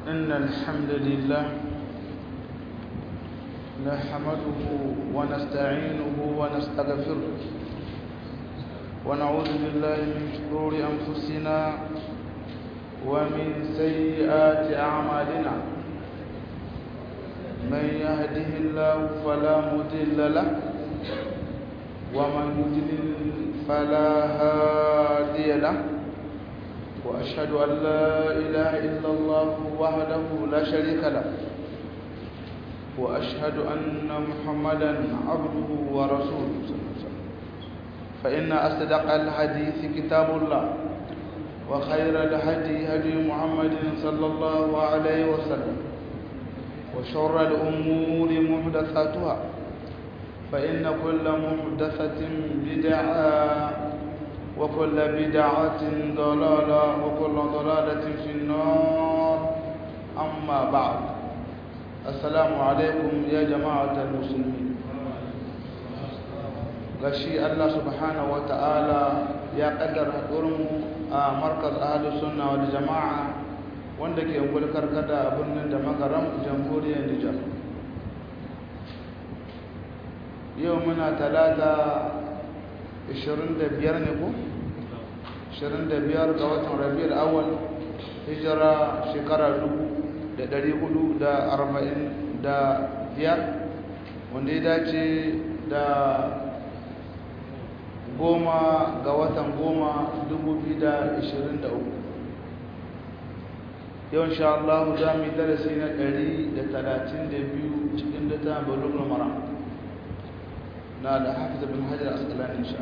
إن الحمد لله نحمده ونستعينه ونستغفره ونعوذ بالله من شرور أنفسنا ومن سيئات أعمالنا من يهده الله فلا مضل له ومن يضلل فلا هادي له وأشهد أن لا إله إلا الله وحده لا شريك له وأشهد أن محمدا عبده ورسوله فإن أصدق الحديث كتاب الله وخير الهدي هدي محمد صلى الله عليه وسلم وشر الأمور محدثاتها فإن كل محدثة بدعة وكل بدعة ضلالة وكل ضلالة في النار أما بعد السلام عليكم يا جماعة المسلمين gashi Allah subhanahu wa ta'ala ya kaddara haɗurinmu a markaz ahlus sunna wal jama'a wanda ke gulkar kada a birnin da magaram jamhuriyar Nijar yau muna talata 25 ne ko 25 ga watan Rabiul Awwal hijira shekara 1445 wanda ya dace da 10 ga watan 10 2023 yau insha Allah za mu yi darasi na 132 cikin littafin Bulughul Maram na da Hafiz bin Hajar Asqalani insha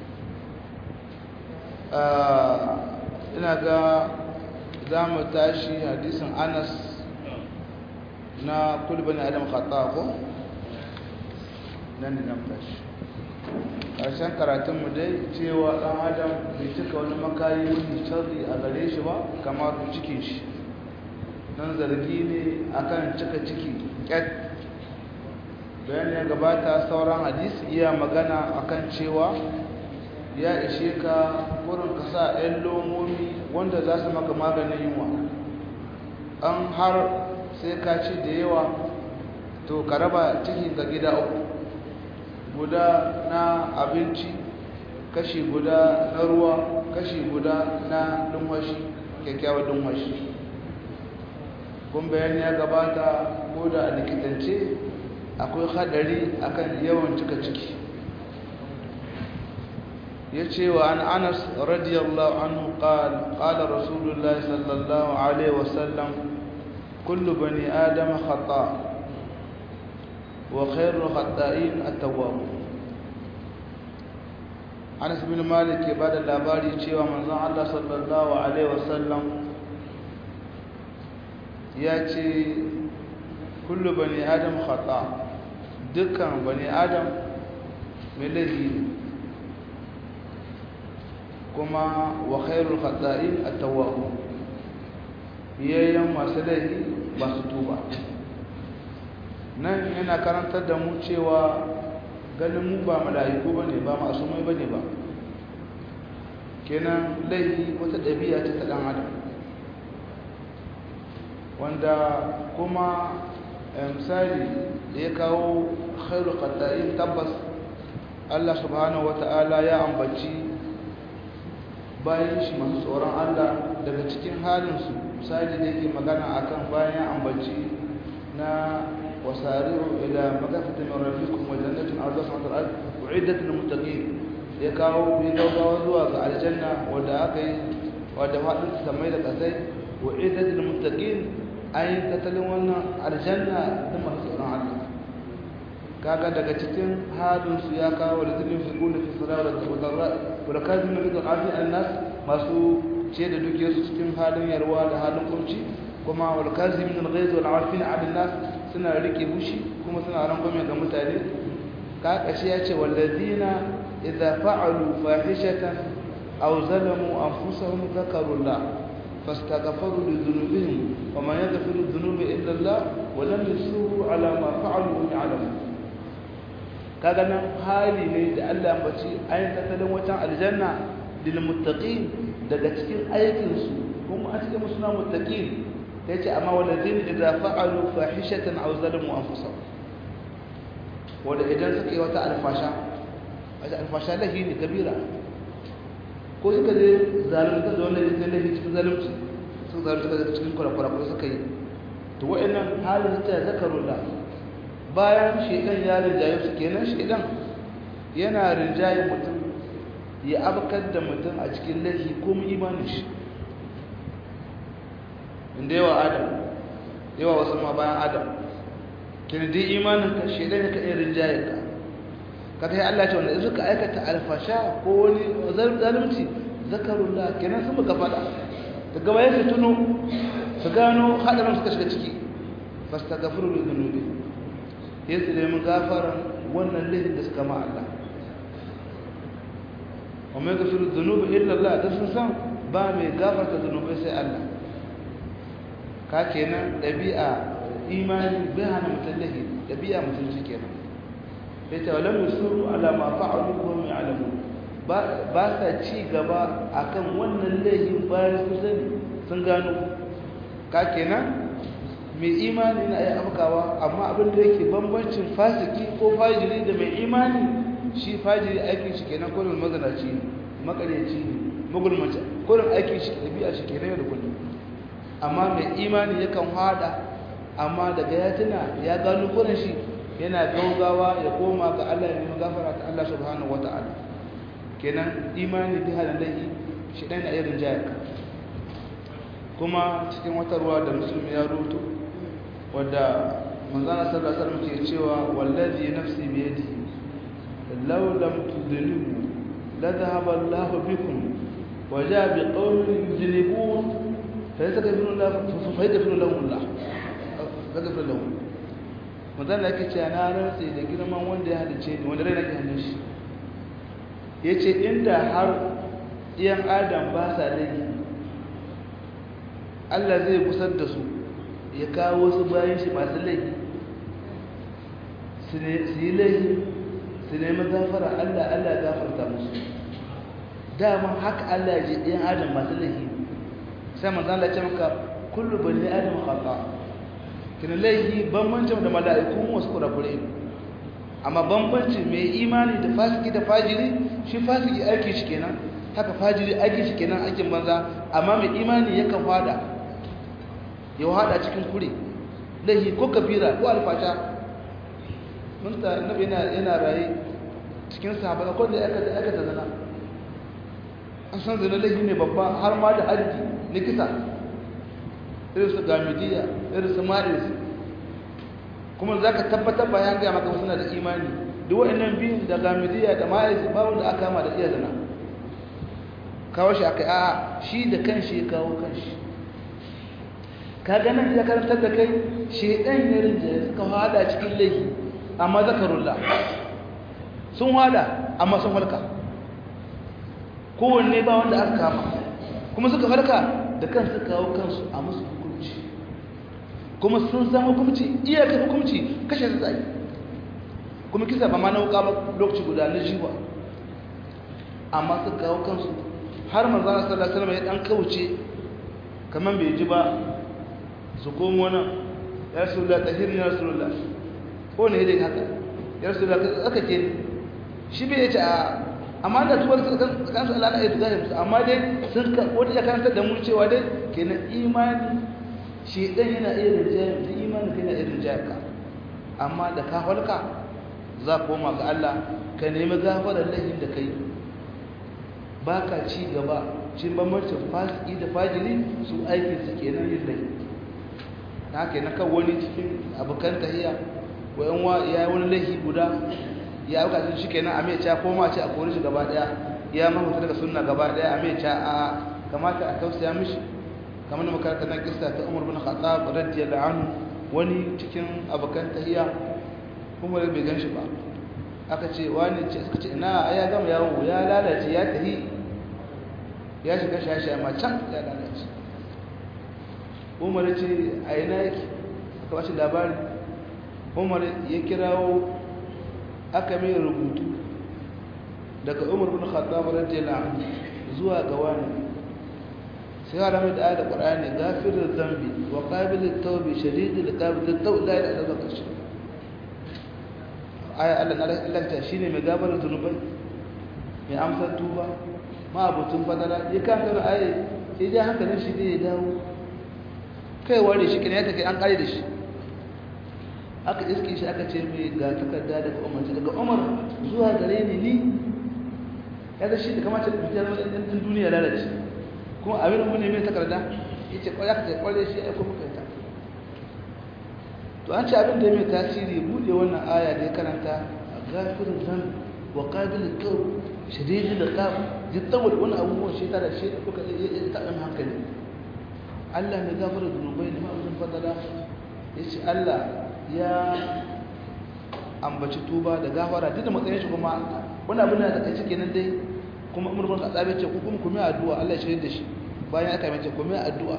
Allah ina ga za mu tashi hadisin Anas na kullu bani adam khata ko nan ne mu tashi karshen karatun mu dai cewa dan adam bai cika wani makari wani sharri a gare shi ba kamar cikin shi nan zargi ne akan cika ciki ket bayan ya gabata sauran hadisi iya magana akan cewa ya ishe ka wurin ka sa ɗan lomomi wanda za su maka maganin yunwa an har sai ka ci da yawa to ka raba cikin ka gida uku guda na abinci kashi guda na ruwa kashi guda na lumwashi kyakkyawar lumwashi kun bayani ya gabata ko da a likitance akwai hadari akan yawan cika ciki yace wa an Anas radiyallahu anhu qala rasulullah sallallahu alaihi wasallam kullu bani adam khata wa khairul khata'in at-tawwab Anas bin Malik ya bada labari cewa manzon Allah sallallahu alaihi wasallam yace kullu bani adam khata dukkan bani adam mai laifi kuma wa khairul khata'in at-tawwab yayin masu laifi ba su tuba nan yana karantar da mu cewa ganin mu ba mala'iku bane ba masumai bane ba kenan laifi wata dabi'a ce ta dan adam wanda kuma misali da ya kawo khairul khata'in tabbas Allah subhanahu wata'ala ya ambaci bayan shi masu tsoron Allah daga cikin halinsu misali da yake magana akan bayan ambaci na wasari'u ila magafatin min rabbikum wa jannatin arduha samawati wal ard u'iddat lil muttaqin ya kawo bi gaugawa zuwa ga aljanna wanda aka yi wanda fadin samai da kasai u'iddat lil muttaqin ayin tattalin wannan aljanna da masu tsoron Allah kaga daga cikin halinsu ya kawo da zulmin fi kulli fi sarar da darra wa kazim min al-afi an-nas masu ce da dukiyarsu cikin halin yarwa da halin kunci kuma wal kazim min al-ghayz wal 'afin 'ala an-nas suna rike bushi kuma suna rangwame ga mutane ka kashi ya ce walladina idza fa'alu fahishatan aw zalamu anfusahum dhakarullah fastaghfiru li dhunubihim wa man yaghfiru dhunuba illa Allah wa lam yusiru 'ala ma fa'alu wa ya'lamu kaga nan hali ne da Allah ya bace ayin tattalin watan aljanna lil muttaqin daga cikin aikin su kuma a cikin suna muttaqin yace amma walladhina idza fa'alu fahishatan aw zalamu anfusahum wanda idan suka yi wata alfasha lahi ne kabira ko suka je zalunta da wannan ita lahi cikin zalunci sun zalunta da cikin kwarakwarak ko suka yi to wa'annan halin ta zakarullah bayan shedan ya rinjaye su kenan shedan yana rinjaye mutum ya abkar da mutum a cikin lahi ko mu imanin shi inda yawa wasu ma bayan adam kin dai imanin ka shedan ka iya rinjaye ka kaga ya Allah ce wanda suka aikata alfasha ko wani zalunci zakarullah kenan sun muka fada daga bayan su tuno su gano hadarin suka shiga ciki fastaghfiru li dhunubi yace da mun gafaran wannan laifin da suka ma Allah amma gafiru dhunubi illa Allah da sun san ba mai gafarta dhunubai sai Allah ka kenan dabi'a imani bai hana mutum lahi dabi'a mutum shi kenan bai ta walam yusuru ala ma fa'alu wa hum ya'lamun ba sa ci gaba akan wannan laifin bayan su sani sun gano ka kenan mai imani na ya afkawa amma abin da yake bambancin fasiki ko fajiri da mai imani shi fajiri aikin shi kenan kullum mazanaci makareci magulmaci kullum aikin shi dabi'a shi kenan yau da kullum amma mai imani yakan hada amma daga ya tuna ya gano kullun shi yana gaugawa ya koma ga Allah ya nemi gafara ta Allah subhanahu wataala kenan imani bi halallahi shi dan da irin jayaka kuma cikin wata ruwa da musulmi ya rubuto wadda manzana sallallahu alaihi wasallam ke cewa wallazi nafsi bi yadihi law lam tudhlimu la dhahaba Allahu bikum wa jaa bi qawmin yudhnibun fa yastaghfiru lahum Allah faghfir lahum manzana yake cewa na rantsi da girman wanda ya halice ni wanda rai nake hannun shi yace inda har iyan adam ba sa laifi Allah zai kusar da su ya kawo wasu bayan shi masu laifi su yi laifi su nemi gafara Allah gafarta musu dama haka Allah ya ji ɗayan adam masu laifi sai manzan Allah ce maka kullu bani adam khata kina laifi bambancin da mala'iku wasu kurakure amma bambancin mai imani da fasiki da fajiri shi fasiki aiki shi kenan haka fajiri aiki shi kenan aikin banza amma mai imani yakan fada ya hada cikin kure lahi ko kabira ko alfasha mun ta annabi yana rayi cikin sahaba ko da aka zana an san zina lahi ne babba har ma da haddi ne kisa irin su gamidiya irin su maris kuma zaka tabbatar bayan ga maka suna da imani duk wayannan biyun da gamidiya da maris babu da aka ma da iya zina kawo shi akai a shi da kanshi ya kawo kanshi kaga nan ya karantar da kai shedan ya rinja suka hada cikin laifi amma zakarullah sun hada amma sun halka kowanne ba wanda aka kama kuma suka farka da kansu kawo kansu a musu hukunci kuma sun san hukunci iyakar hukunci kashe su tsaye kuma kisa ba ma na wuka ba lokaci guda na jiwa amma suka kawo kansu har manzana sallallahu alaihi wasallam ya dan kauce kaman bai ji ba su komo nan ya rasulullah tahirin ya rasulullah ko ne dai haka ya rasulullah aka ce shi bai yace a amma da tuwar kan su Allah ya tuga musu amma dai sun ka wata ya karanta da mu cewa dai kenan imani shi dan yana irin jayin da imani kana irin jayaka amma da ka halka za ka koma ga Allah ka nemi gafarar laifin da kai baka ci gaba cin bambancin fasiki da fajiri su aikin su kenan yin laifi haka na kan wani cikin abokan tahiya wa yan wa ya wani laifi guda ya auka shi kenan a mai ca ko ma ce a kore shi gaba daya ya mahuta daga sunna gaba daya a mai ca a kamata a tausaya mishi kamar da makaranta na kissa ta Umar bin Khattab radiyallahu anhu wani cikin abokan tahiya Umar bai ganshi ba aka ce wani ce suka ce ina ya gama yawo ya lalace ya tahi ya shiga shashi amma can ya lalace Umar ce a ina yake aka bashi labari Umar ya kirawo aka mai rubutu daga Umar bin Khattab radiyallahu anhu zuwa ga wani sai ya rame da ayat Qur'ani ghafirul dhanbi wa qabilut tawbi shadidul iqab tawb la ilaha illa Allah aya Allah ta shine mai gafarar zunubai mai amsar tuba ma abutun fadala ya kan kana aya sai dai hankalin shi dai ya dawo kai ware shi kin ya take an kare da shi aka iske shi aka ce mai ga takarda daga Umar daga Umar zuwa gare ni ya da shi da kamata da fitar da duniya lalace kuma abin mun ne mai takarda yace kwaya ka ce kware shi ai kuma kai ta to an ce abin da mai tasiri bude wannan aya da ya karanta ghafirun zan wa qabilut tawb shadidul iqab jittawal wannan abubuwan shi tare shi kuka ta dan hankali Allah mai gafara zunubai ne ma abin fadala yace Allah ya ambaci tuba da gafara duk da matsayin shi kuma wannan abin da kai cike nan dai kuma Umar bin Khattab ya ce ku kuma kuma addu'a Allah ya shirye da shi bayan aka mace kuma addu'a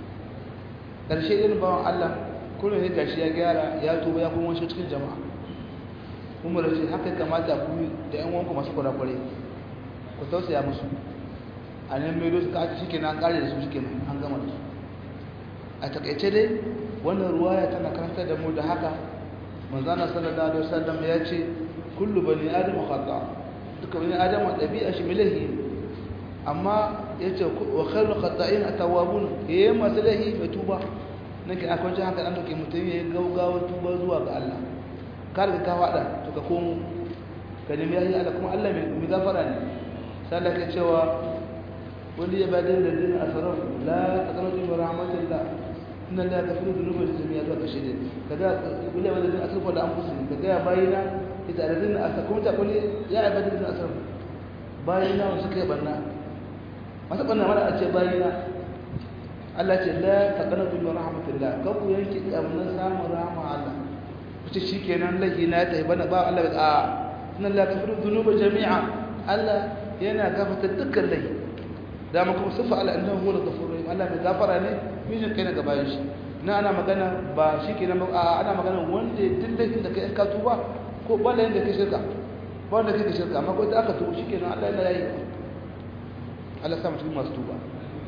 karshe irin bawan Allah kullum ne gashi ya gyara ya tuba ya kuma shi cikin jama'a Umar ya ce haka kamata ku da ƴan uwanku masu kurakure ku tausaya musu a nan mai dosu ka aka shikenan an kare da su shikenan an gama da su a takaice dai wannan ruwaya tana karantar da mu da haka manzana sallallahu alaihi wasallam ya ce kullu bani adam khata duka bani adam dabi'a shi milahi amma yace wa khairu khata'in atawabun yayin maslahi mai tuba nake akwai jin haka dan take mutun yayin gaugawa tuba zuwa ga Allah kar ka wada to ka komo ka nemi yayi Allah kuma Allah mai gafara ne sai Allah ke cewa wani ya badin da din asraf la taqnatu min rahmatillah inna la yaghfiru dhunuba jami'a wa kashid kaga wani ya badin asraf da anfusuhum kaga bayina ita aladin asakum ta kulli ya ibadin asraf bayina suka banna masa banna mara a ce bayina Allah ce la taqnatu min rahmatillah ka ku yanki kamnan samu rahma Allah kuce shikenan lahi na ta bana ba Allah a inna la yaghfiru dhunuba jami'a Allah yana gafarta dukkan lahi da ma kuma sifa ala annahu huwa al-ghafur rahim Allah mai gafara ne mijin kai na gaban shi na ana magana ba shikenan ba ana magana wanda dindin da kai ka tuba ko balla yanda kai shirka ba wanda kai shirka amma ko da aka tuba shikenan Allah yana yi Allah sa mutum masu tuba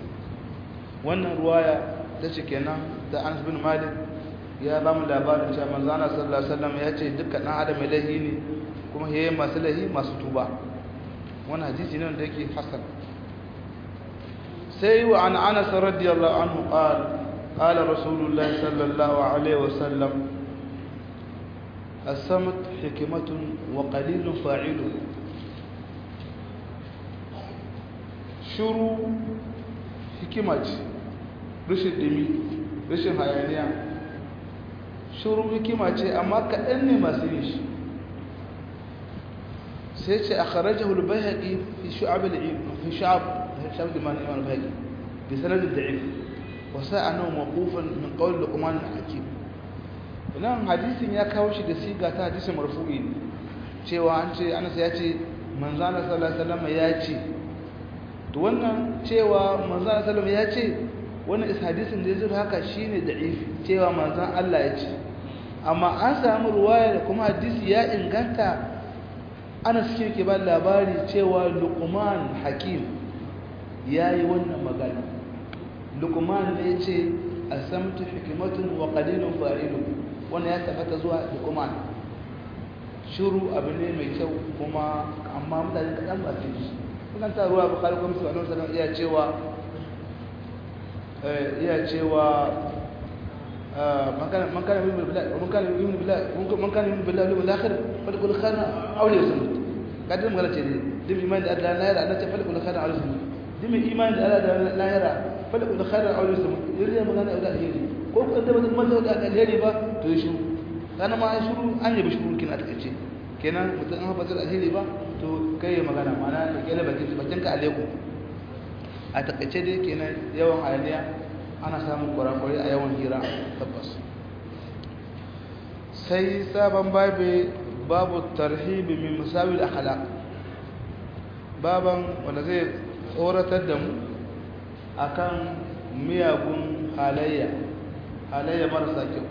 wannan ruwaya ta ce kenan da Anas bin Malik ya ba mu labarin cewa manzo Allah sallallahu alaihi wasallam ya ce dukkan dan adam lahi ne kuma yayin masu lahi masu tuba wannan hadisi ne wanda yake hasan sai wa an Anas radiyallahu anhu qala rasulullahi sallallahu alaihi wasallam as-samt hikmatun wa qalilun fa'iluhu shuru hikima ce rashin dimi rashin hayaniya shuru hikima ce amma kaɗan ne masu yin shi sai ce a kharajahu al-bayhaqi fi shu'ab al-iman al-bayhaqi bi sanad da'if wa sa'anahu mawqufan min qawl luqman al-hakim nan hadisin ya kawo shi da siga ta hadisin marfu'i cewa an ce Anas ya ce manzo Allah sallallahu alaihi wasallam ya ce to wannan cewa manzon sallallahu ya ce wannan hadisin da yazo haka shine da'ifi cewa manzon Allah ya ce amma an samu ruwaya da kuma hadisi ya inganta ana suke ke ba labari cewa Luqman Hakim yayi wannan magana Luqman ne yace asamtu hikmatun wa qalilun fa'ilun wannan ya tabbata zuwa Luqman shiru abu ne mai kyau kuma amma mutane kadan ba su yi kan ta ruwa bukhari kuma sallallahu alaihi wasallam iya cewa man kana yu'minu billahi wal akhir falyakul khairan aw liyasmut kadin magana ce dim iman da Allah la yara annace falyakul khairan aw liyasmut dim iman da Allah la yara falyakul khairan aw liyasmut irin magana da alheri ko ko da mutum mazo da alheri ba to shi kana ma shiru an yi bishuru kina take kenan mutum an ba da alheri ba to kai ya magana mana da kele bakin ka aleku a takaice dai kenan yawan hayaniya ana samun kurakurai a yawan hira tabbas sai sabon babu tarhibi min musawil akhlaq baban wanda zai tsoratar da mu akan miyagun halayya marasa kyau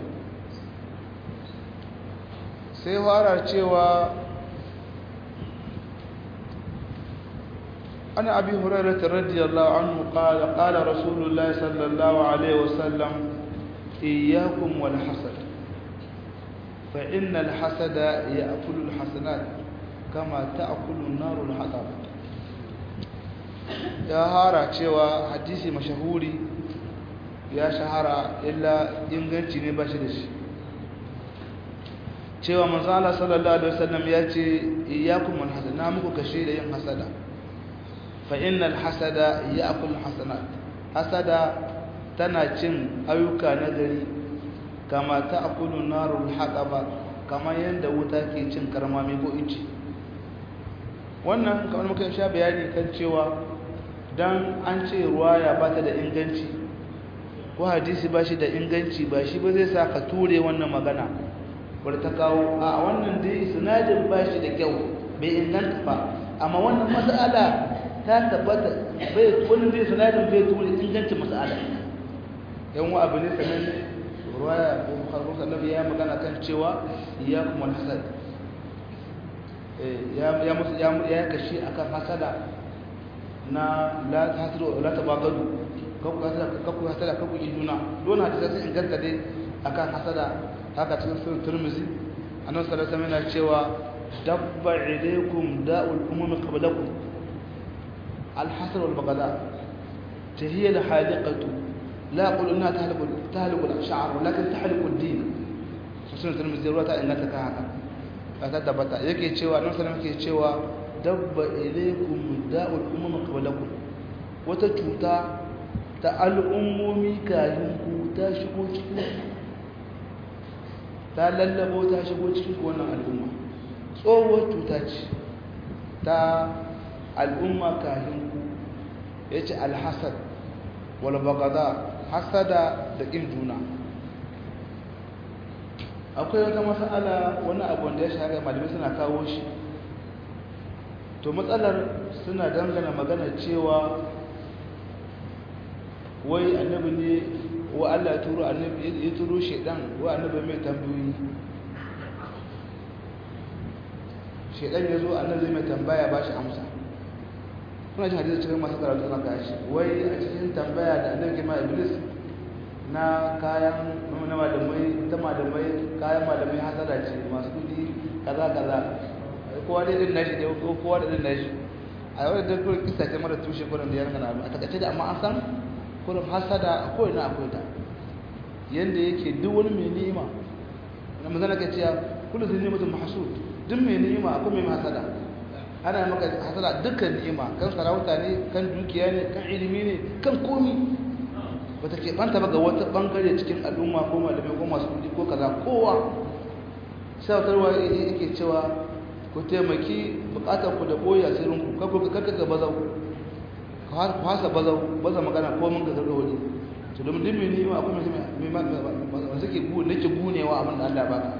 sai fara cewa ana abi hurairah radiyallahu anhu qala qala rasulullah sallallahu alaihi wasallam iyyakum wal hasad fa innal hasada ya'kulu al hasanat kama ta'kulu an-naru al hatab. Ya hara cewa hadisi mashahuri ya shahara illa inganci ne ba shi da shi, cewa manzo Allah sallallahu alaihi wasallam ya ce iyyakum wal hasad, na muku kashe da yin hasada, fa innal hasada ya'kul hasanat, hasada tana cin ayyuka na gari kama ta'kulu narul haqaba, kama yanda wuta ke cin karmami ko ici. Wannan kamar muka sha bayani kan cewa dan an ce ruwaya ba ta da inganci ko hadisi ba shi da inganci, ba shi ba zai sa ka ture wannan magana wadda ta kawo a wannan dai sinadin ba shi da kyau, bai inganta ba, amma wannan mas'ala ta tabbata bai wani dai sinadin bai ture ingancin mas'ala. yan wa abu ne sanan ruwaya ko bukhari sallallahu ya magana kan cewa iyyakum wal hasad, ya kashi akan hasada na la tahsadu la tabagadu, kaku hasada kaku juna, don hadisi sun inganta dai akan hasada. Haka cikin sunan Tirmidhi annabi sallallahu alaihi wasallam yana cewa dabba ilaykum da'ul umam qablakum al-hasad wal baghdha tahiya al-haliqatu la aqulu anha tahliqu al-sha'r walakin tahliqu ad-din. Sunan Tirmidhi ruwata inganta kan haka ta tabbata, yake cewa annabi sallallahu alaihi wasallam yake cewa dabba ilaykum da'ul umam qablakum, wata cuta ta al'ummomi kayan ku ta shigo cikin, ta lallabo ta shigo cikin wannan al'umma. Tsohuwar cuta ce ta al'umma kayan ku, yace al-hasad wal baghdha, hasada da kin juna. Akwai wata mas'ala, wani abu da ya shahara malamai suna kawo shi, to matsalar suna dangana magana cewa wai annabi ne wa Allah ya turo annabi, ya turo shedan wa annabi mai tambayoyi. Shedan ya zo annabi mai tambaya ba shi amsa. Kuna jin hadisi cikin masu karatu na kashi, wai a cikin tambaya da annabi ke ma Iblis na kayan na malamai, ta malamai kayan malamai hasada ce, masu kudi kaza kaza, kowa da irin nashi, kowa da irin nashi. A yau da kuma kisa ce mara tushe kurin da ya rangana a takaice da, amma an san kurin hasada akwai na akwai ta, yanda yake duk wani mai ni'ima na mazana ka ce kullu zai ni'matun mahsud, duk mai ni'ima akwai mai hasada. Ana maka hasada dukkan ni'ima, kan sarauta ne, kan dukiya ne, kan ilimi ne, kan komi. Bata ke banta ba ga wata bangare cikin al'umma ko malamai ko masu kudi ko kaza, kowa sautarwa yake cewa ku taimaki bukatar ku da boye asirin ku, kakka ga bazau, ka fasa baza magana ko mun ga gargawa. To domin dimmi ne ma akwai mai suke nake gunewa abin da Allah baka.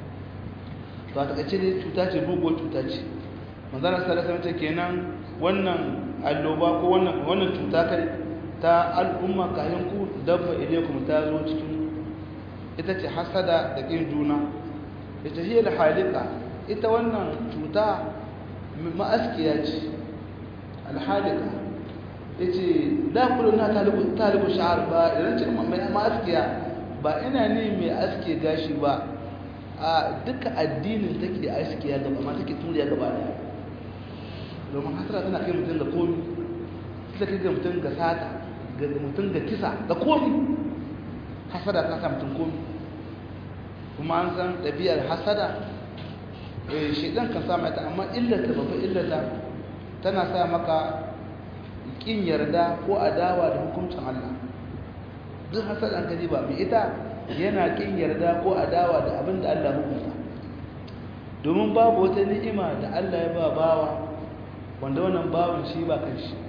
To a takaice ne cuta ce, bugo cuta ce. Manzara sallallahu alaihi wasallam kenan wannan alloba ko wannan cuta kai ta al'umma kayan ku dabba ilaykum ta zo cikin, ita ce hasada da kin juna. Ita hiya al-haliqa, ita wannan cuta ma'askiya ce. Al-haliqa yace da kullu na talibu sha'ar, ba idan cikin ma'askiya ba ina ne mai aske gashi ba, a duka addinin take askiya gaba, ma take turiya gaba daya. Domin hasara tana kai mutum ga komi, ita kai ga mutum ga sata, ga mutum ga kisa, ga komi. Hasada ta sa mutum komi. Kuma an san ɗabi'ar hasada, shaidan kan sa mata, amma illata babban illata tana sa maka kin yarda ko adawa da hukuncin Allah. Duk hasadan ka ba mai ita yana kin yarda ko adawa da abin da Allah hukunta. Domin babu wata ni'ima da Allah ya ba bawa wanda wannan bawon shi ba kan shi.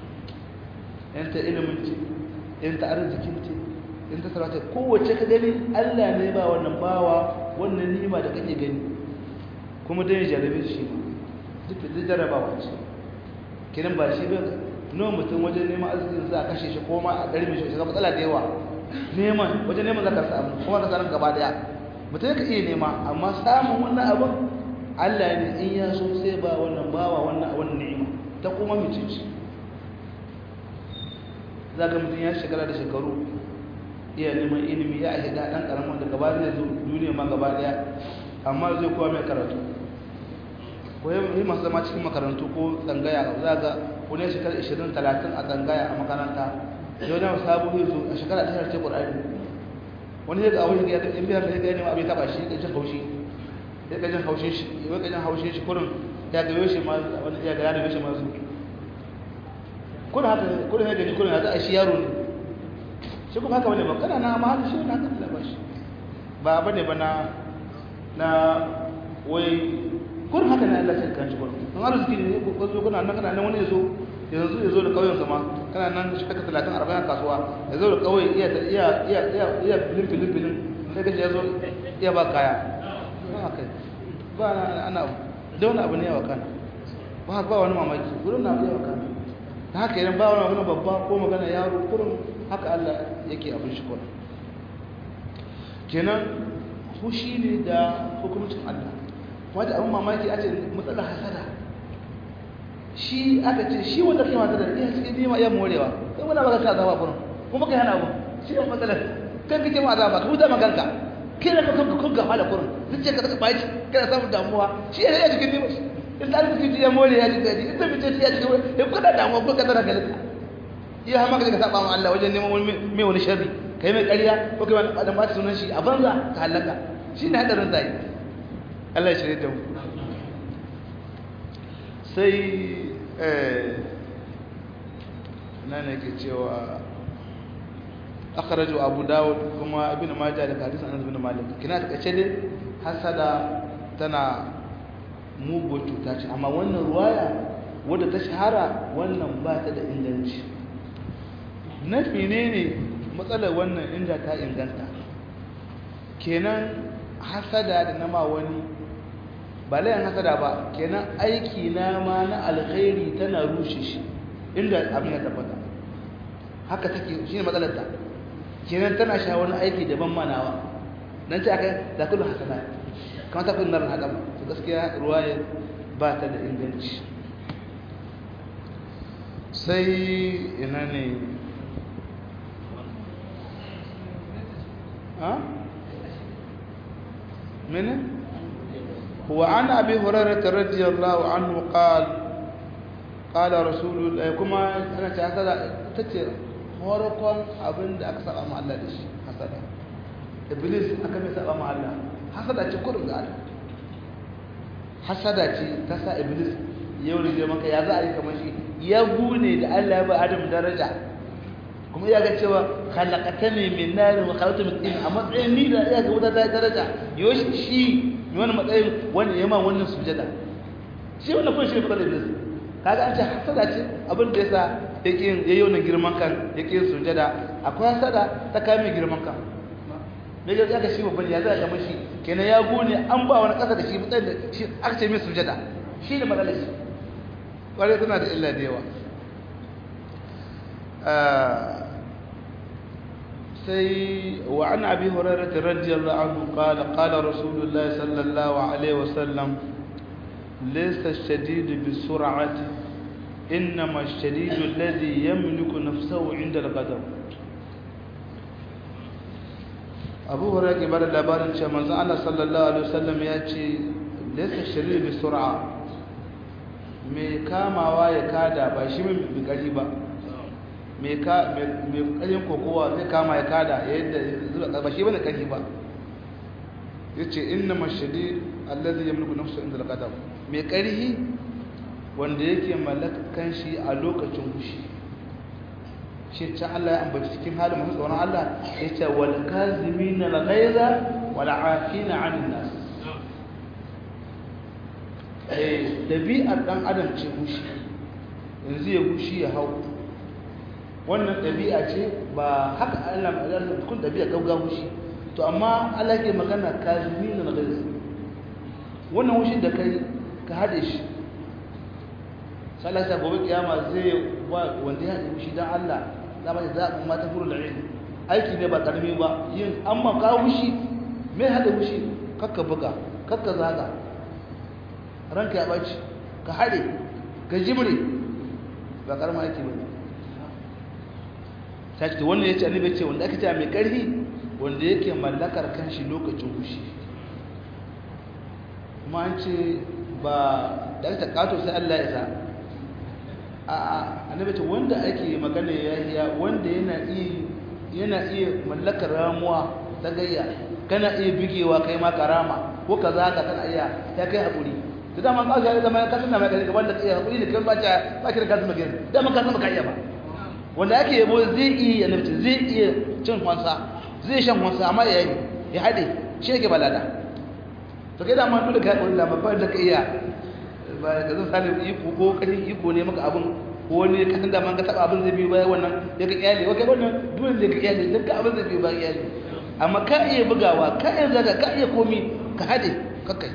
Yanta ilimin ce, yanta arzikin ce, yanta sarauta, kowace ka gani Allah ne ba wannan bawa wannan ni'ima da kake gani, kuma dai jarabe shi ma duk da jarabawa ce. Kiran ba shi ba nawa mutum wajen neman arzikin za a kashe shi ko ma a ɗarmi shi ga matsala da yawa. Neman wajen neman za ka samu kuma ka samu gaba daya, mutum ka iya nema, amma samun wannan abin Allah ne in ya so sai ba wannan bawa wannan ni'ima. ta kuma micici za ga mutum ya shekara da shekaru iya neman ilimi ya ake da ɗan ƙaramin da gaba zai zo duniya ma gaba ɗaya amma zai kowa mai karatu ko yi masu zama cikin makarantu ko tsangaya za ga wani shekara 20-30 a tsangaya a makaranta yau na sabu zai zo a shekara ɗaya ce ƙwararri wani zai ga abin ya in biyar da ya gani abin taɓa shi ya jin haushi ya ga jin haushin shi ya ga jin haushin shi kurin ya ga yaushe ma wani ya ga yaushe ma su kurin haka kurin ya gani kurin haka a shi yaro ne shi kuma haka wani ba kana na ma haka shi wani haka da ba shi ba ba ne ba na wai kurin haka ne Allah sai kanci kurin don arziki ne ko zo kana nan wani yazo da kauyen sama kana nan shi kaka 30 40 kasuwa yazo da kauye iya bilin sai kaje yazo iya ba kaya ba haka ba ana da wani abu ne yawa kana ba wani mamaki gurin na yawa kana haka idan ba wani babba ko magana yaro kurin haka Allah yake abin shi kurin kenan fushi ne da hukuncin Allah wanda abin mamaki a ce matsalar hasada shi aka ce shi wanda kai hasada ya cikin nima ya morewa kai wanda baka ka azaba kurin kuma kai hana abu shi ne matsalar kan kike ma azaba ka huta maganka kai da kanka kun ga hala kurin zuciya ka ta baci kana samun damuwa shi ne ya cikin nima in da alƙi ya more ya ji gadi in da mace ya ji ya kada damuwa ko ka tsara galata iya hama ka saba ma Allah wajen neman mai wani sharri kai mai ƙarya ko kai wani adam ba sunan shi a banza ka halaka shi ne hadarin zai Allah ya shirye da mu sai nan ne ke cewa akhraju Abu Dawud kuma Ibn Majah da hadisi Anas bin Malik kina ta kace dai hasada tana mugun cuta ce amma wannan ruwaya wadda ta shahara wannan ba ta da inganci na menene matsalar wannan inda ta inganta kenan hasada da nama wani ba layan hasada ba kenan aiki na ma na alkhairi tana rushe shi inda abin ya tabbata haka take shine matsalar ta kenan tana sha wani aiki daban manawa nan ta aka da kullu hasana kamar ta kullu nar hadam to gaskiya ruwaya ba ta da inganci sai ina ne من هو عن أبي هريرة رضي الله عنه قال رسول الله كما أنا تعتقد تتر هوركم أبن أكثر مع الله ليش حسدا إبليس أكمل سبب مع الله حسدا تكون قال حسدا تسا إبليس يولي جمعك يا ذا كما شيء يبوني لألا بأدم درجة kuma iya ga cewa khalaqatani min nar wa khalaqtu min tin a matsayin ni da iya ga wata daraja yoshi shi wani matsayin wani yema wannan sujada shi wannan kun shi fara iblis kaga an ce hasada ce abin da yasa yake yayi wannan girman kan yake sujada akwai hasada ta kai mai girman kan me ga ga shi babban ya za ga mashi kenan ya gone an ba wani kasa da shi matsayin da shi aka ce mai sujada shi ne matsalar shi kware tana da illa da yawa سي وعن أبي هريرة رضي الله عنه قال رسول الله صلى الله عليه وسلم ليس الشديد بالسرعة إنما الشديد الذي يملك نفسه عند الغضب أبو هريرة بعد اللبان شمس الله صلى الله عليه وسلم يأتي ليس الشديد بالسرعة ميكاما ويكادا باشي من بقريبا mai ƙarfin kokowa zai kama ya kada yadda ba shi bane ƙarfi ba yace inna mashadi allazi yamliku nafsuhu inda al-qadam mai ƙarfi wanda yake mallakan shi a lokacin fushi shi ta Allah ya ambaci cikin halin masu tsoron Allah yace wal kazimina al-ghayza wal 'afina 'anil nas dabi'ar dan adam ce fushi yanzu ya fushi ya hau wannan ɗabi'a ce ba haka Allah ya kun ɗabi'a gaggawa shi to amma Allah ke magana kazimin na ghaiz wannan wushi da kai ka hade shi sallah ta gobe kiyama zai wanda ya hade shi dan Allah za ba za mu mata furul ilm aiki ne ba karmi ba yin amma ka wushi me hade wushi kakka buga kakka zaga ranka ya baci ka hade ka jimri ba karama yake ba sai ce wannan yace annabi ce wanda aka ce mai karfi wanda yake mallakar kanshi lokacin hushi kuma an ce ba da ta kato sai Allah ya sa a annabi ce wanda ake magana yahiya wanda yana iya mallakar ramuwa ta gayya kana iya bigewa kai ma karama ko kaza ka kana iya ya kai hakuri to da man ka ga zama ka tana mai kai wanda iya hakuri ne kan ba ki da kasu magana da man ka zama kai ba wanda ake yabo zai iya annabi zai iya cin wansa zai shan wansa amma ya hade shi yake balada to kai da man dole ka hakuri da babban da ka iya ba ka zan sani iko ko kari iko ne maka abun ko wani ka san da man ka taba abin zai biyo baya wannan ya ka iyali wa kai wannan dole ne ka iyali duk abin zai biyo baya iyali amma ka iya bugawa ka iya zaga ka iya komi ka hade kakai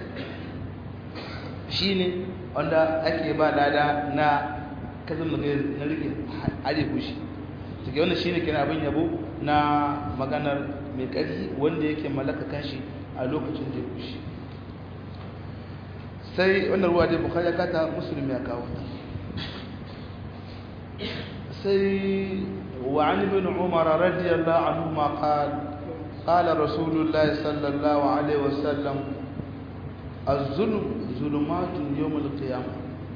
shine wanda ake ba lada na kazan magana na rike hade kushi take wannan shine kenan abin yabo na maganar mai ƙarfi wanda yake mallaka kashi a lokacin da ya kushi sai wannan ruwa dai bukhari ya kata muslim ya kawo sai wa an ibn umar radiyallahu anhu ma qala قال رسول الله صلى الله عليه وسلم الظلم ظلمات يوم القيامة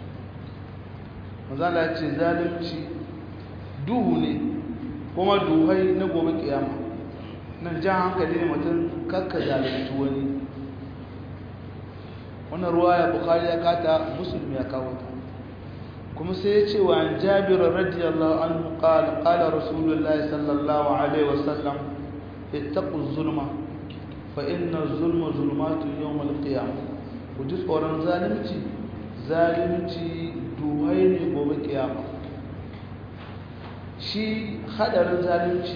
mazala ce zalunci duhu ne kuma duhai na gobe kiyama nan jan hankali ne mutum kakka zalunci wani wannan ruwaya bukhari ya kata muslim ya kawo ta kuma sai ya ce wa an jabir radiyallahu anhu qala rasulullahi sallallahu alaihi wasallam اتقوا الظلم فإن الظلم ظلمات يوم القيامة وجزء ورن ظالمتي دوهين يوم القيامة shi hadarin zalunci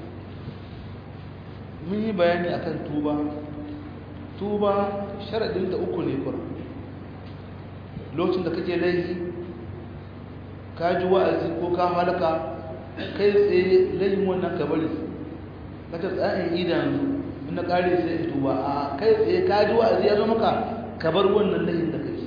mun yi bayani akan tuba sharadin da uku ne kuma lokacin da kake laifi ka ji wa'azi ko ka halaka kai tsaye laifin wannan kabari kata tsayin idanu na kare sai ito ba a kai tsaye ka ji wa'azi ya zo maka ka bar wannan lahin da kake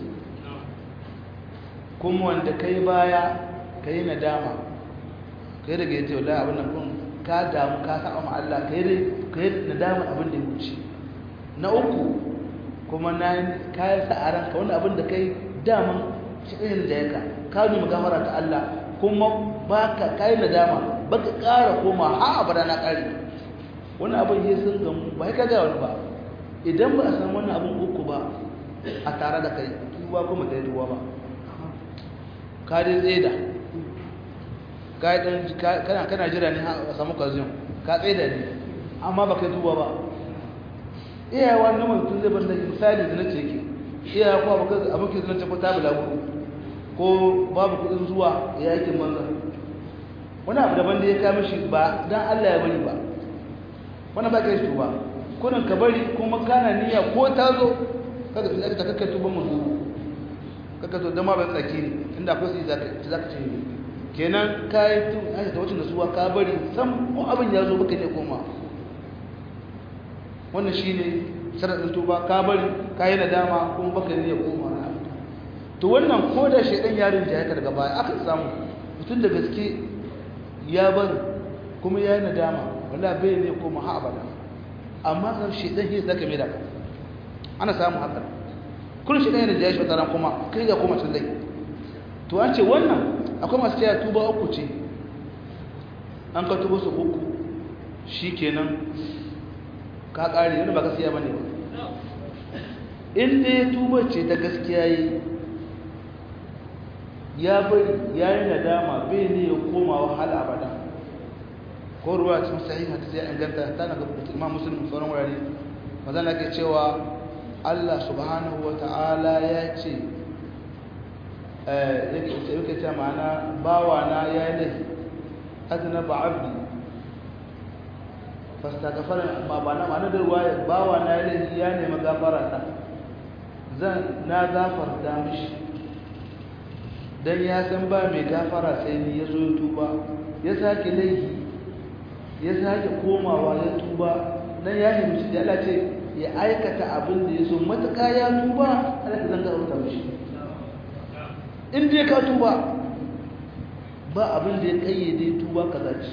kuma wanda kai baya kai nadama kai daga yace wallahi abin nan kun ka damu ka saba ma Allah kai nadama abin da ya wuce na uku kuma na kai sa a ranka wannan abin da kai daman shi ne da yaka ka nemi gafara ta Allah kuma baka kai nadama baka ƙara koma ha abada na ƙari wani abin yi sun gamu ba ka ga wani ba idan ba a san wani abin uku ba a tare da kai tuba kuma ta yi tuba ba ka dai tseda kana jira ne a samu kaziyon ka tseda ne amma ba ka yi tuba ba iyawa na mutum zai banda misali da na ce ke iyawa ko abokin zai ce ko ta bulagu ko babu kudin zuwa ya yakin manza wani abu daban da ya kama shi ba don Allah ya bari ba wannan ba ka yi tuba kunan ka bari kuma kana niyya ko ta zo kaga tun aka kakka tuba mu zuwa kakka to dama ban tsaki ne inda akwai sai zaka ce kenan kai tun aka ta wacin da suwa ka bari sam ko abin ya zo baka ne koma wannan shine sharadin tuba ka bari kai nadama kuma baka ne koma to wannan ko da shedan yarin da yake daga baya aka samu mutun da gaske ya bar kuma ya nadama wala bai ne koma ha abada amma kan shedan shi zaka mai da ka ana samu haka kullu shedan yana da shi wata kuma kai ga kuma tun dai to an ce wannan akwai masu cewa tuba uku ce an ka tuba su uku shikenan ka kare yana ba gaskiya bane ba in dai tuba ce ta gaskiya yi ya bari yayin nadama bai ne ya koma wahala abada ko ruwa cikin sahih hadisi ya inganta ta daga Imam Muslim sauran wurare mazan ake cewa Allah subhanahu wata'ala ya ce yake ce ma'ana bawa na ya yi aznaba abdi fastaghfara ma bana ma'ana da ruwaya bawa na ya nemi gafara ta na gafarta mishi dan ya san ba mai gafara sai ni yazo ya tuba ya sake laifi ya sake komawa ya tuba dan ya nemi da Allah ce ya aikata abin da yaso matuƙa ya tuba Allah zan gafarta mishi in dai ka tuba ba abin da ya kayyade tuba kaza ce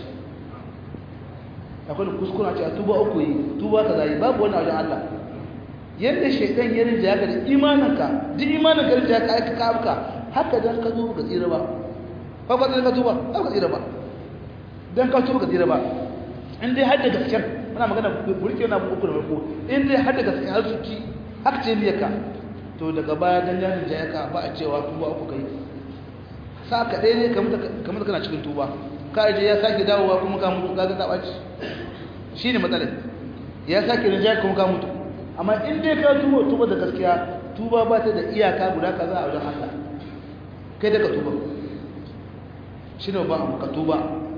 akwai kuskura ce a tuba uku yi tuba kaza yi babu wani wajen Allah yadda shaitan ya rinja ka da imaninka duk imaninka rinja ka aika ka haka dan ka zo ka tsira ba ba ka tuba ba ka tsira ba dan ka tuba ka tsira ba in dai har da gaskiyar muna magana burke na uku da farko in dai har da gaskiyar har zuci haka ce niyyarka to daga baya dan ya rinja ka ba a cewa tuba uku kai sa ka dai ne kamar kana cikin tuba ka je ya sake dawowa kuma ka mutu kaga ta baci shine matsalar ya sake rinja kuma ka mutu amma in dai ka tuba da gaskiya tuba ba ta da iyaka guda kaza a wajen Allah kai da ka tuba shine ba ka tuba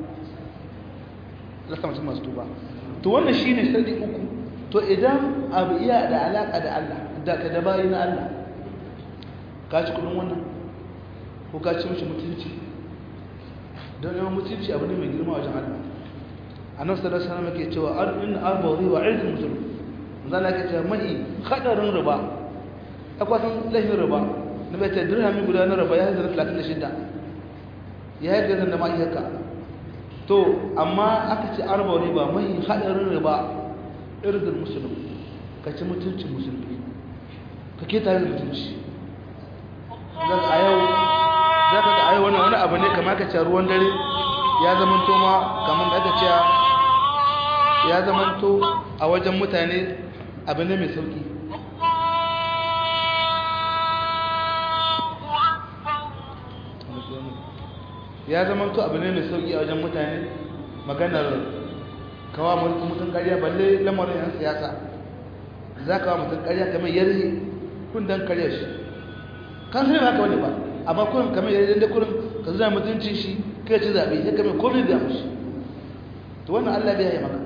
la sama masu tuba to wannan shine sharri uku to idan abu iya da alaka da Allah da ka da bayin Allah ka ci kudin wannan ko ka ci mishi mutunci don yawan mutunci abu ne mai girma wajen Allah annabi sallallahu alaihi wasallam yake cewa in arba'u wa ilmu muslim zana ke ce mai hadarin riba akwatin lahin riba na bai ta dirhami guda na riba ya zana 36 ya yi gazan da ma'aikaka to amma aka ce arba riba mai hadarin riba irin musulun ka ci mutuncin musulmi ka ke tare da mutunci za ka a yau wani abu ne kamar ka ce ruwan dare ya zamanto ma kamar da aka ce ya zamanto a wajen mutane abu ne mai sauki ya zama to abu ne mai sauki a wajen mutane maganar kawa mutum ƙarya balle lamarin yan siyasa za ka wa mutum ƙarya kamar yarje kun dan ƙarya shi kan sai ba haka wani ba amma kun kamar yarje da kurin ka zuna mutuncin shi kai ci zaɓe sai kamar komai da mushi to wannan Allah bai yi maka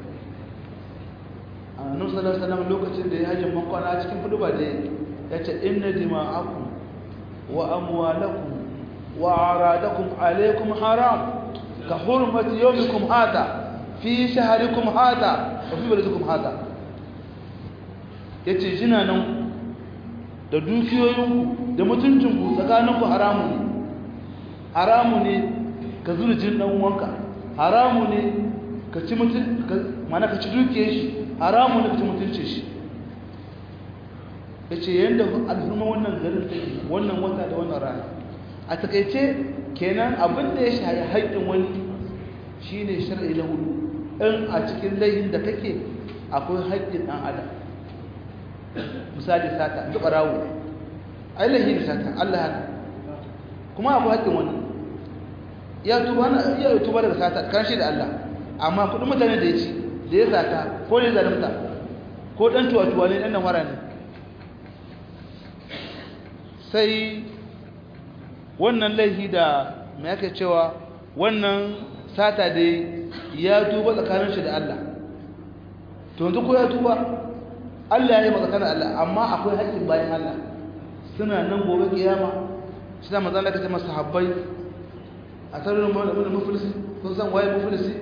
annabi sallallahu alaihi wasallam lokacin da ya hajjin bankwana a cikin fuduba da ya ce inna dima'akum wa amwalakum wa aradakum alaykum haram ka hurmati yawmikum hada fi shahrikum hada wa fi baladikum hada yace jinanan da dukiyoyinku da mutuncinku tsakaninku haramu ne ka zura jin dan uwanka haramu ne ka ci mana ka ci dukiyar shi haramu ne ka ci mutuncin shi yace yanda alhurma wannan garin take wannan wata da wannan rana a takeice kenan abin da ya shayi haƙƙin wani shine shar'i na hudu in a cikin laihin da kake akwai haƙƙin dan adam misali sata duk barawo ai laihin sata Allah hana kuma akwai haƙƙin wani ya tuba daga sata kan shi da Allah amma kudin mutane da ya ci da ya sata ko ne zalimta ko dan tuwa ne dan wara ne sai wannan laifi da me yake cewa wannan sata da ya tuba tsakanin shi da Allah to yanzu ko ya tuba Allah ya yi tsakanin Allah amma akwai haƙƙin bayan Allah suna nan gobe kiyama suna manzo Allah kace masa sahabbai a tsarin muflisi kun san waye muflisi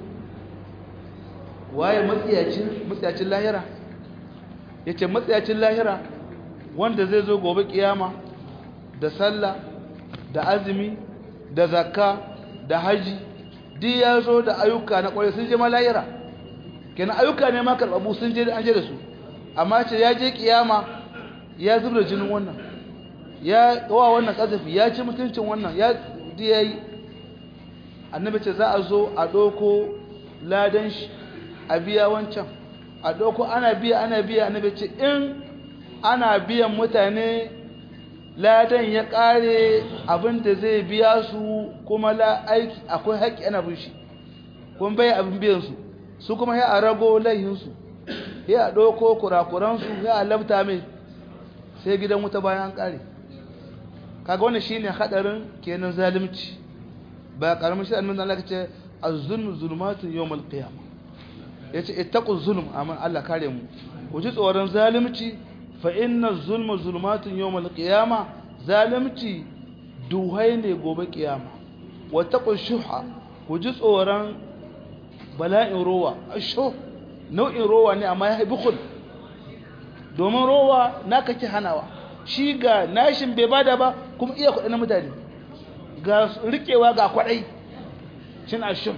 waye matsiyacin lahira yace matsiyacin lahira wanda zai zo gobe kiyama da sallah da azumi da zakka da haji duk ya zo da ayyuka na kwarai sun je ma lahira kenan ayyuka ne ma karbabu sun je an je da su amma ce ya je kiyama ya zubda jinin wannan ya wa wannan kasafi ya ci mutuncin wannan ya yi annabi ce za a zo a doko ladan shi a biya wancan a doko ana biya annabi ce in ana biyan mutane ladan ya kare abinda zai biya su kuma aiki akwai haƙƙi ana bin shi kuma bai abin biyan su kuma ya a rago laihin su ya a doko kurakuran su ya a labta mai sai gidan wuta bayan kare kaga wannan shine hadarin kenan zalunci ba karamin shi annabi Allah kace az-zulmu zulumatun yawmal qiyamah yace ittaqu zulm amma Allah kare mu ku ji tsoron zalunci fa inna zulma zulumatun yawmal qiyamah zalunci duhai ne gobe kiyama wa taqu shuha ku ji tsoron bala'in rowa asho nau'in rowa ne amma ya bukhul domin rowa naka ki hanawa shi ga nashin bai bada ba kuma iya kudin mutane ga rikewa ga kwadai cin ashuh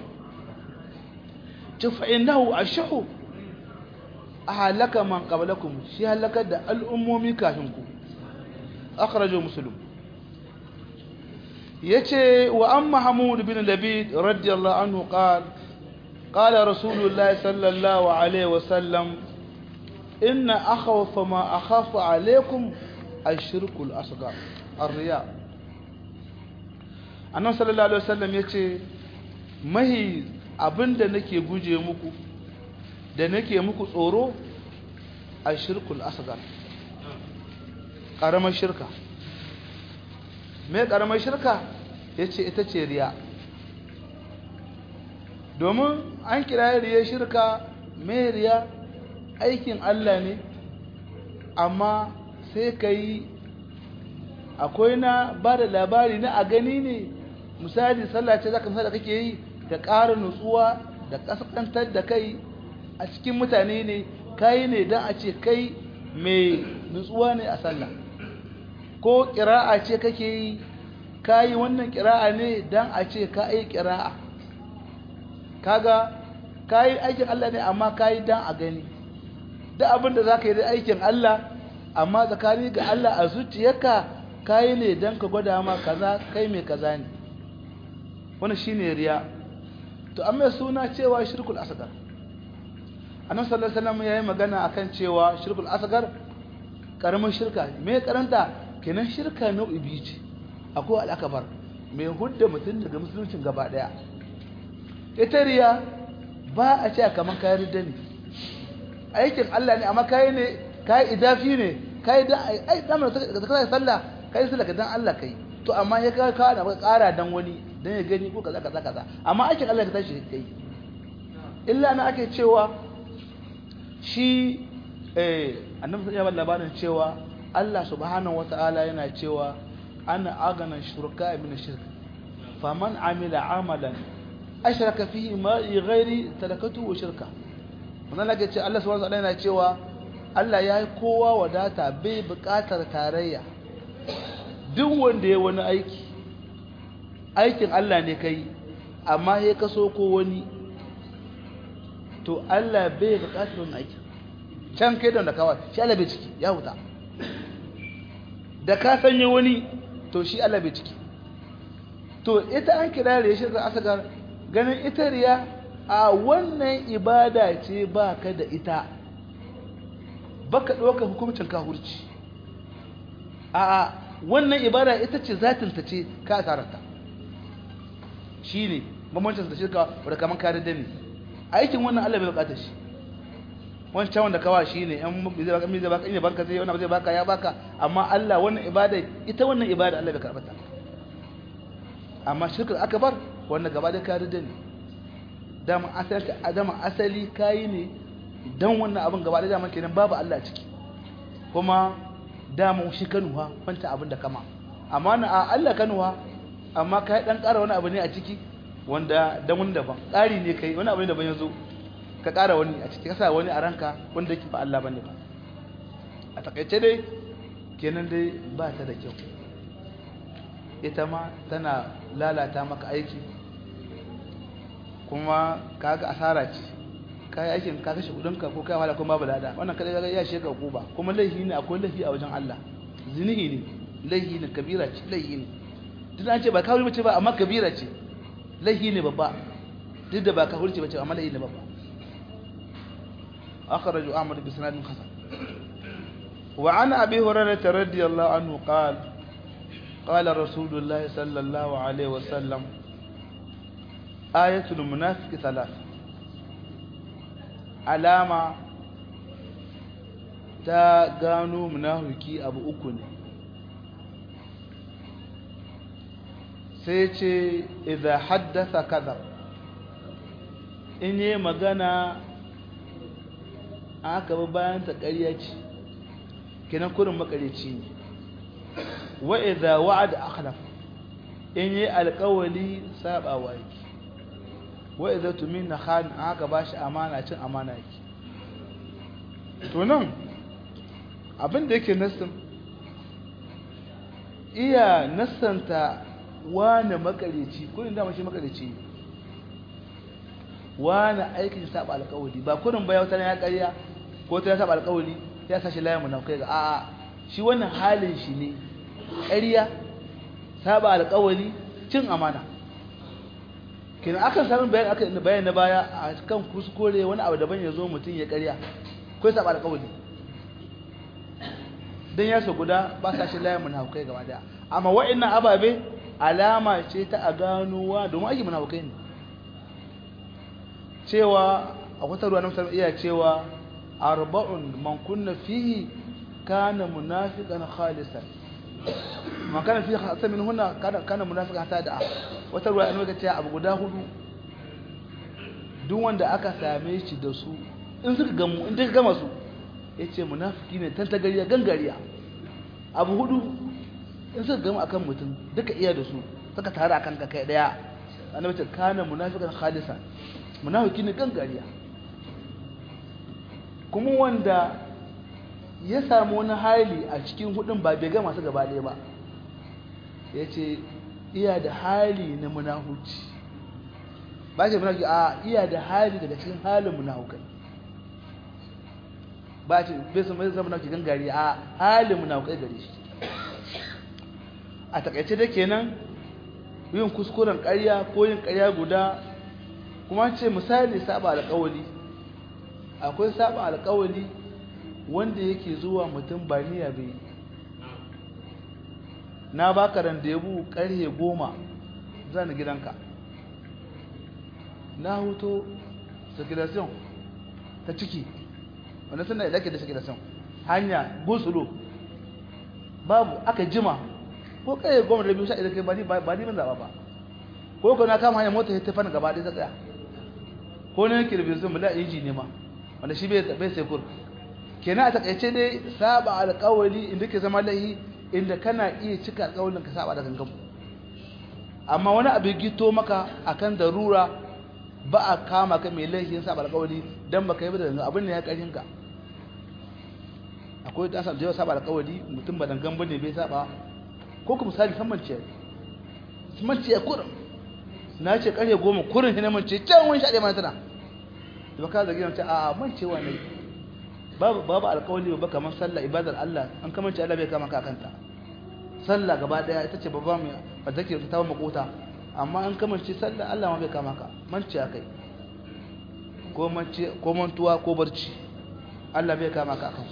fa innahu ashuh ahlaka man qablakum shi halaka da al'ummomi kafin ku akhrajahu muslim yace wa amma Hamud bin Labid radiyallahu anhu qala Rasulullah sallallahu alaihi wasallam inna akhawfa ma akhafu alaykum ash-shirku al-asghar ar-riya annabi sallallahu alaihi wasallam yace mahi abinda nake guje muku da nake muku tsoro ash-shirku al-asghar karamar shirka me karamar shirka yace ita ce riya domin an kira riya shirka me riya aikin Allah ne amma sai kai akwai na ba da labari na a gani ne misali sallah ce zaka misali kake yi da ƙara nutsuwa da kaskantar da kai a cikin mutane ne kai ne dan a ce kai mai nutsuwa ne a sallah ko ƙira'a ce kake yi kai wannan ƙira'a ne dan a ce ka yi ƙira'a kaga kai aikin Allah ne amma kai dan a gani da abin da zaka yi da aikin Allah amma zakari ga Allah a zuciyarka kai ne dan ka gwada ma kaza kai mai kaza ne wannan shine riya to amma suna cewa shirkul asghar annabi sallallahu alaihi wasallam yayi magana akan cewa shirkul asghar karamin shirka me karanta kenan shirka nau'i biyu ce akwai al-akbar mai hudda mutun daga musuluncin gaba daya ita riya ba a ce kaman kai ridda ne aikin Allah ne amma kai ne kai idafi ne kai da ai da mun kai sallah kai sallah dan Allah kai to amma ya ka da ƙara dan wani dan ya gani ko kaza kaza kaza amma aikin Allah ka tashi kai illa na ake cewa shi annabi sai ya ba labarin cewa Allah subhanahu wataala yana cewa ana agana shuraka min shirk faman amila amalan ashraka fihi ma ghairi tarakatu wa shirka wannan lake ce Allah subhanahu wataala yana cewa Allah ya yi kowa wadata bai buƙatar tarayya duk wanda ya wani aikin Allah ne kai amma ya kaso ko wani to Allah bai buƙatar wani aikin can kai da kawai shi Allah bai ciki ya huta da ka sanya wani to shi Allah bai ciki to ita an kira da shirka asgar ganin ita riya a wannan ibada ce ba ka da ita baka ɗauka hukumcin kahurci a wannan ibada ita ce zatinta ce ka asararta shi ne bambancin da shirka wadda kamar kare da ne aikin wannan Allah bai bukata shi wancan wanda kawa shi ne yan zai baka ina banka zai wani zai baka ya baka amma Allah wannan ibada ita wannan ibada Allah bai karbata amma shirka akbar wannan gaba da kare da ne dama asali kayi ne dan wannan abin gaba da dama kenan babu Allah ciki kuma dama shi kanuwa fanta abin da kama amma na Allah kanuwa amma kai dan ƙara wani abu ne a ciki wanda dan wani daban ƙari ne kai wani abu ne daban yanzu ka ƙara wani a ciki ka sa wani a ranka wanda yake ba Allah bane ba a takaice dai kenan dai ba ta da kyau ita ma tana lalata maka aiki kuma kaga asara ce kai aikin ka kashe kudinka ko kai wala kuma babu lada wannan kada ga ya sheka kuba kuma laifi ne akwai laifi a wajen Allah zinihi ne laifi ne kabira ce laifi ne duk an ce ba kafiri bace ba amma kabira ce laifi ne babba duk da ba kafiri bace amma laifi ne babba akhraju Ahmad bi sanadin hasan wa ana abi hurairah radiyallahu anhu qala rasulullah sallallahu alaihi wasallam ayatul munafiqi thalath alama ta gano munafiki abu uku ne sai ce idza haddatha kadhab in yi magana aka bi bayan ta ƙarya ce kenan kurin makareci ne wa idza wa'ada akhlaf in yi alƙawali sabawa yake wa idza tumina khan aka bashi amana cin amana yake to nan abin da yake nassin iya nassanta wani makareci kullun da mashi makareci wani aikin saba alƙawari ba kullun ba yauta ya ƙarya ko ta saba alƙawari ya sashi layin munafikai ga a'a shi wannan halin shi ne ƙarya saba alƙawari cin amana kina akan samu bayani na baya a kan kuskure wani abu daban ya zo mutum ya ƙarya ko saba alƙawari dan ya so guda ba sa shi layin munafikai gaba daya amma wa'annan ababe alama ce ta a ganowa domin ake munafikai ne cewa a wata ruwa na musamman iya cewa arba'un man kunna fihi kana munafiqan khalisan man kana fihi khalisan min huna kana munafiqan hatta da'a wata ruwa ne kace abu guda hudu duk wanda aka same shi da su in suka gamu in duka gama su yace munafiki ne tantagariya gangariya abu hudu in suka gama akan mutum duka iya da su suka tare akan ka kai daya annabi ce kana munafiqan khalisan munafiki ne gangariya kuma wanda ya samu wani hali a cikin hudun ba bai ga masu gaba ɗaya ba yace iya da hali na munafici ba ce munafiki a iya da hali daga cikin halin munafikai ba ce bai san mai zama munafiki gangariya a halin munafikai gare shi a takaice da kenan yin kuskuren ƙarya ko yin ƙarya guda kuma ce misali saba alƙawari akwai saba alƙawari wanda yake zuwa mutum ba niyya bai na baka randebu ƙarfe 10 zan gidanka na huto circulation ta ciki wanda suna da ke da circulation hanya gosulo babu aka jima ko ƙarfe 10 da biyu kai ba ni ban zaba ba ko na kama hanya mota ta fana gaba ɗaya ta tsaya ko ne yake rubutun bala inji ne ma wanda shi bai sai kur kenan a takaice dai saba alƙawari inda ke zama lahi inda kana iya cika alƙawarin ka saba da gangan amma wani abu gito maka akan darura ba a kama ka mai laifin saba alƙawari dan baka yi ba da gangan abin ne ya ƙarfin ka akwai dan sabu saba alƙawari mutum ba dangan bane bai saba ko kuma misali sammance kurin na ce ƙarfe 10 kurin shi ne mance can wani shaɗe mana tana da baka zagi mace a mancewa ne babu alƙawali ba kamar sallah ibadar Allah an kamance Allah bai kama ka kanta sallah gaba daya ita ce babba mai ba take ta makota amma an kamance sallah Allah ma bai kama ka mance akai ko mantuwa ko barci Allah bai kama ka kan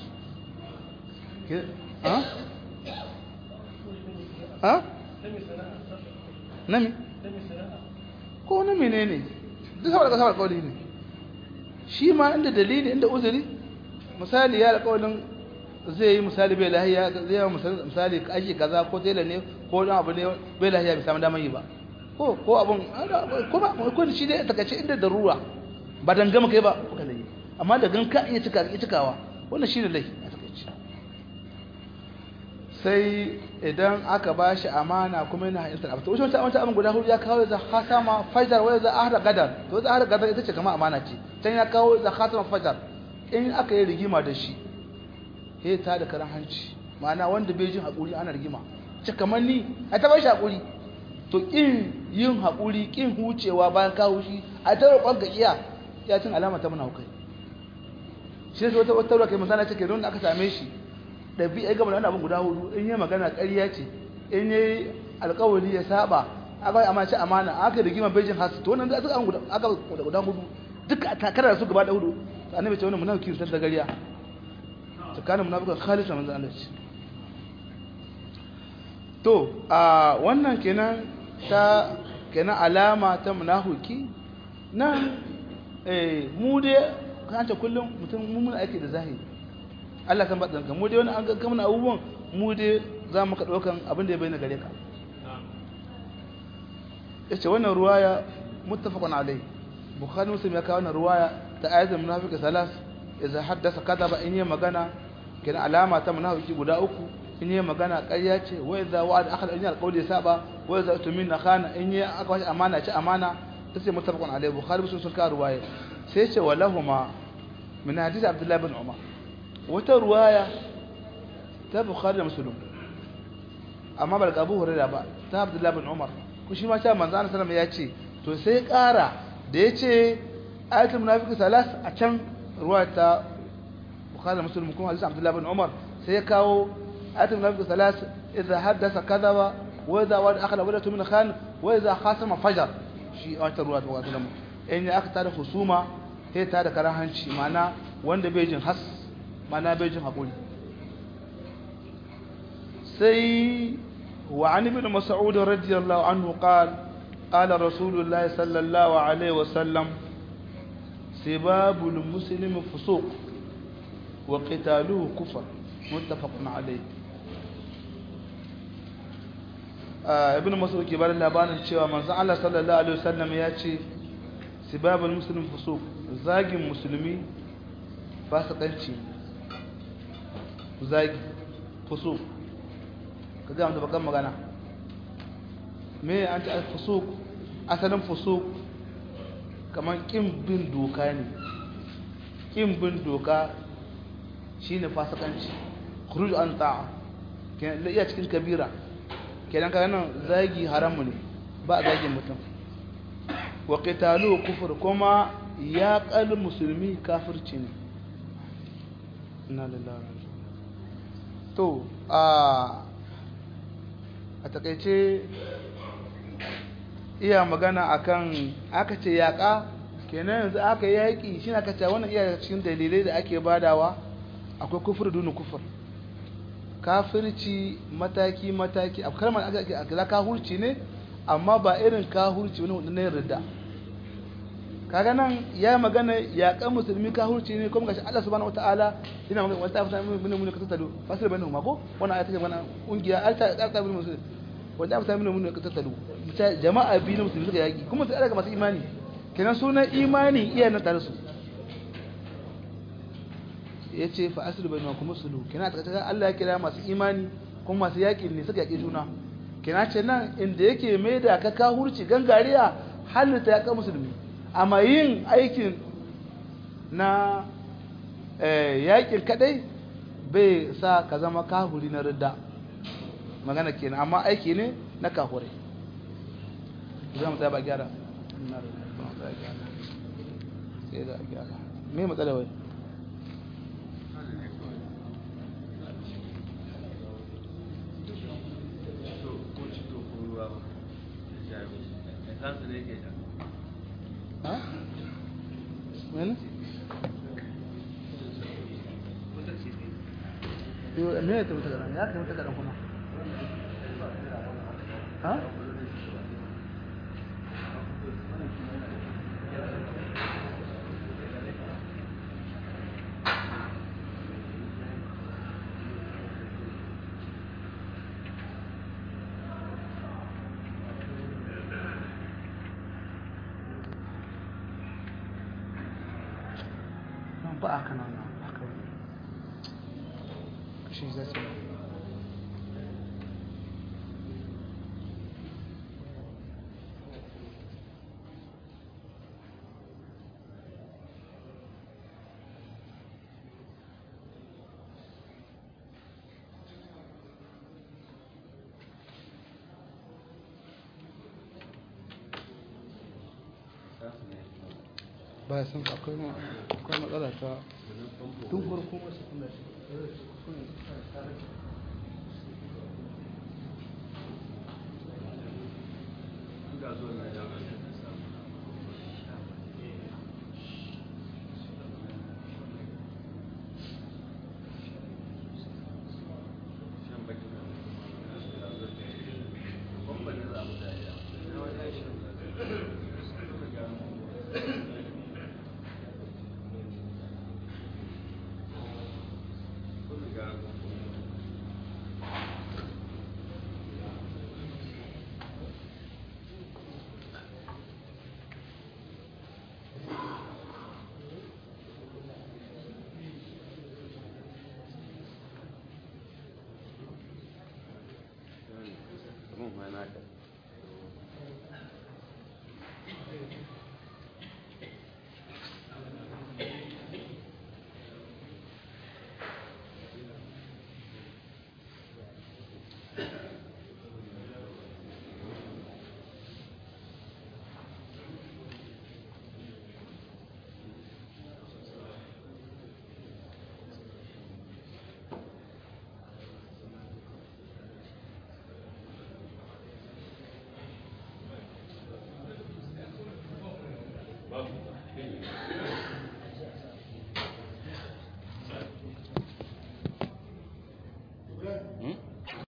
ha nami ko na menene duk saboda kasar alƙawari ne shi ma inda dalili inda uzuri misali ya alƙawarin zai yi misali bai lahiya zai yi misali aiki kaza ko tela ne ko dan abu ne bai lahiya bai samu damar yi ba ko abun ko shi dai takace inda darura ba dan gama kai ba kuka yi amma da gan ka iya cikawa wannan shine laifi a takaice sai idan aka bashi amana kuma yana haƙintar abu to wancan abin guda hudu ya kawo za khatama fajar wa za ahra gadar to za ahra gadar ita ce kamar amana ce can ya kawo za khatama fajar in aka yi rigima da shi he ta da karan hanci ma'ana wanda bai jin hakuri ana rigima ce kamar ni a ta bashi hakuri to kin yin hakuri kin hucewa bayan kawo shi a ta roƙon ga iya cin alama ta munafikai shi sai wata kai misali take don aka same shi ɗabi'a gaba da wani abin guda hudu in yi magana ƙarya ce in yi alƙawari ya saba aka yi amace amana aka yi rigima bejin hasu to wannan aka guda hudu duka a takarar da su gaba da hudu ta annabi ce wannan munafiki sun ta gariya tsakanin munafikan khalisa manzo Allah ce to a wannan kenan alama ta munafiki nan mu dai kanta kullum mutum mun aiki da zahiri Allah kan baɗin ka mu dai wani an ga mana abubuwan mu dai za mu ka ɗaukan abin da ya bayyana gare ka yace wannan ruwaya muttafaqun alai bukhari muslim ya kawo wannan ruwaya ta ayatul munafiqi salas idza haddasa kadaba in yi magana kenan alama ta munafiki guda uku in yi magana ƙarya ce wa idza wa'ada akhar in yi alqawli saba wa idza tumina khana in yi aka washi amana ce amana tace muttafaqun alai bukhari muslim sun kawo ruwaya sai ce walahuma min hadith abdullah ibn umar wata ruwaya ta bukhari da muslim amma ba da abu hurairah ba ta Abdullah bin Umar ku shi ma ta manzo Allah sallallahu alaihi wasallam ya ce to sai ƙara da yace ayatul munafiqi salas a can ruwa ta Bukhari Muslim kuma hadisi Abdullah bin Umar sai ya kawo ayatul munafiqi salas idza haddasa kadhaba wa idza wa'ada akhla wadatu min khan wa idza khasama fajar shi a ta ruwa ta wato in aka tada husuma sai ta da karahanci mana wanda bai jin has mana bai jin hakuri sai wa an ibn mas'ud radiyallahu anhu qala qala rasulullah sallallahu alaihi wasallam sibabul muslimi fusuq wa qitaluhu kufr muttafaqun alayh ibn mas'ud ke bada labarin cewa manzon Allah sallallahu alaihi wasallam ya ce sibabul muslim fusuq zagin musulmi fasikanci zagi fusuq kaga mun bakan magana me an ta fusuq asalin fusuq kaman kin bin doka ne kin bin doka shine fasikanci khuruj an ta'a kenan iya cikin kabira kenan kaga nan zagi haramu ne ba zagin mutum wa qitalu kufur kuma ya qal musulmi kafirci ne inna lillahi to a takeice iya magana akan aka ce yaka kenan yanzu aka yaki shine aka ce wannan iya cikin dalilai da ake badawa akwai kufur dunu kufur kafirci mataki mataki a kalmar aka kahurci ne amma ba irin kahurci wani na yarda kaga nan ya magana yaƙan musulmi kahurci ne kuma gashi Allah subhanahu wataala yana magana wata fata mun ka tattalo fasir bainu ma ko wannan ayata ce mana ungiya alta bin musulmi wanda fata mun ka tattalo jama'a biyu na musulmi suka yaki kuma sai daga masu imani kenan sunan imani iya na tare su yace fa asru bainu kuma sulu kenan ta Allah ya kira masu imani kuma masu yaki ne suka yaki juna kenan ce nan inda yake mai da ka kahurci gangariya halitta ya ka musulmi amma yin aikin na yakin kadai bai sa ka zama kahuri na ridda magana kenan amma aiki ne na kahure zama ta ba gyara sai da gyara me matsala wai ha? Mana? Yo, me itu mutakaran? Ya, ke mutakaran kuma? Ha? ba a kanan haka shi zai ce ba sun akwai matsala ta tun farko wasu kuma